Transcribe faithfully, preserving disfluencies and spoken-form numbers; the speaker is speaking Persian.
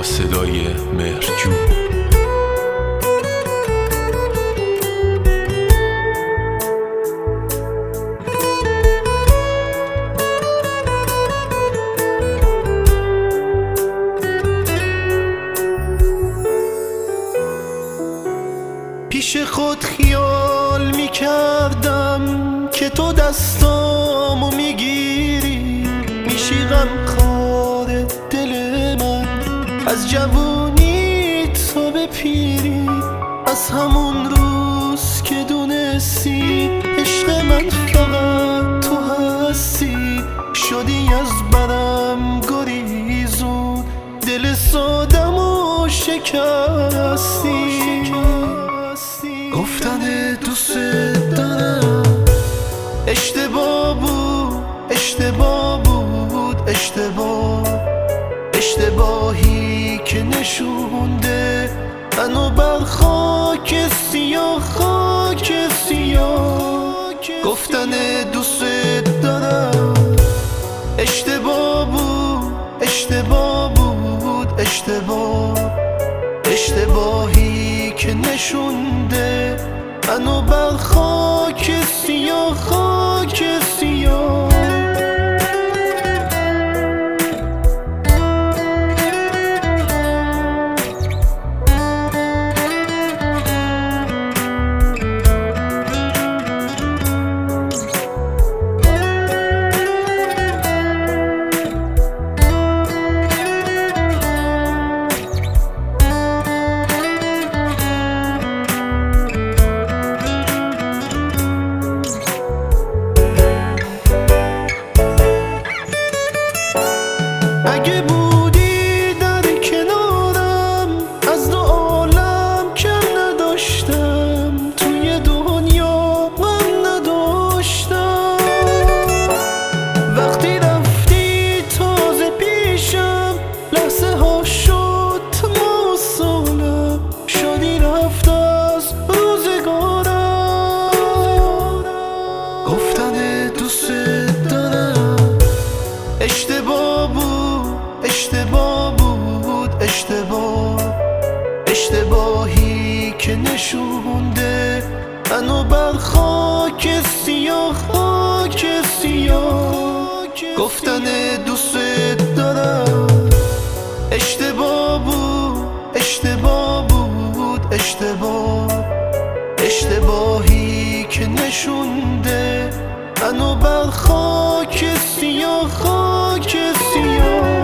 با صدای مهرجو. پیش خود خیال می کردم که تو دستامو میگیری، میشی غمخوار دل من از جوونی تو به پیری. از همون روز که دونستی عشق من فقط تو هستی، شدی از برم گریزون، دل سادمو شکستی. گفتن دوست دارم اشتباه بود، اشتباه بود، اشتباه، اشتباهی که نشونده منو بر خاک سیاه، خاک سیاه. گفتن دوست دارم اشتباه بود، اشتباه بود، اشتباه، اشتباهی که نشونده منو بر خاک سیاه، خاک سیاه. اگه بودی در کنارم از دو عالم کم نداشتم، توی دنیا من نداشتم. وقتی رفتی تازه پیشم لحظه ها شد موصولم، شدی رفت از روزگارم. گفتن دوست دارم اشتباه بود، اشتباه بود، اشتباه، اشتباهی که نشونده منو بر خاک سیاه، خاک سیاه. گفتن دوست دارم اشتباه بود، اشتباه بود، اشتباه، اشتباهی که نشونده منو بر خاک سیاه، خاک سیاه.